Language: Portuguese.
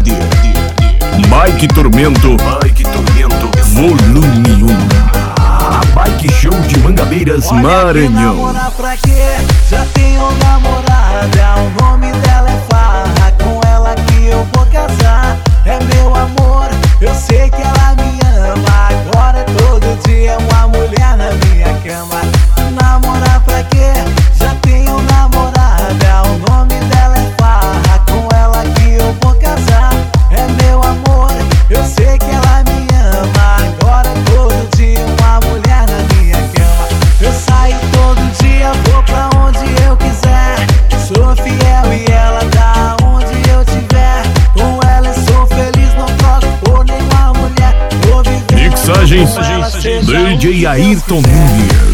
Bike Tormento, volume 1. A Bike Show de Mangabeiras, Maranhão. Namorar pra quê? Já tenho namorada, o nome dela é Farra. Com ela que eu vou casar, é meu amor, eu sei que ela me ama. Agora todo dia uma mulher na minha cama. Namorar pra quê? Já tenho namorada, o nome dela é Farra. Com ela que eu vou casar, é meu amor, eu sei que ela me ama. Agora todo dia uma mulher na minha cama. Eu saio todo dia, vou pra onde eu quiser. Sou fiel e ela tá onde eu tiver. Com ela eu sou feliz, não troco por nenhuma mulher. Vou viver Mixagens com ela, seja DJ onde eu Ayrton quiser. Nunes.